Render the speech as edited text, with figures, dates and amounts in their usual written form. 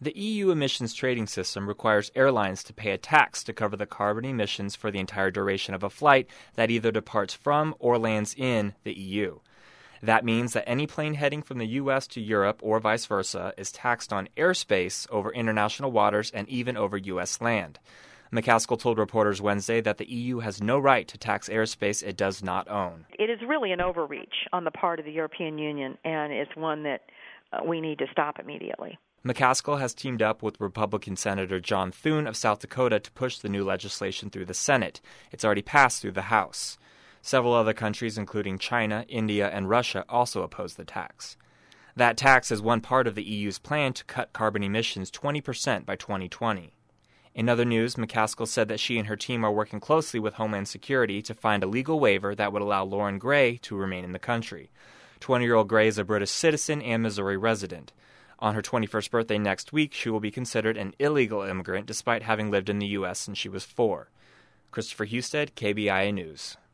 The EU emissions trading system requires airlines to pay a tax to cover the carbon emissions for the entire duration of a flight that either departs from or lands in the EU. That means that any plane heading from the U.S. to Europe or vice versa is taxed on airspace over international waters and even over U.S. land. McCaskill told reporters Wednesday that the EU has no right to tax airspace it does not own. It is really an overreach on the part of the European Union, and it's one that we need to stop immediately. McCaskill has teamed up with Republican Senator John Thune of South Dakota to push the new legislation through the Senate. It's already passed through the House. Several other countries, including China, India, and Russia, also oppose the tax. That tax is one part of the EU's plan to cut carbon emissions 20% by 2020. In other news, McCaskill said that she and her team are working closely with Homeland Security to find a legal waiver that would allow Lauren Gray to remain in the country. 20-year-old Gray is a British citizen and Missouri resident. On her 21st birthday next week, she will be considered an illegal immigrant despite having lived in the U.S. since she was 4. Christopher Husted, KBIA News.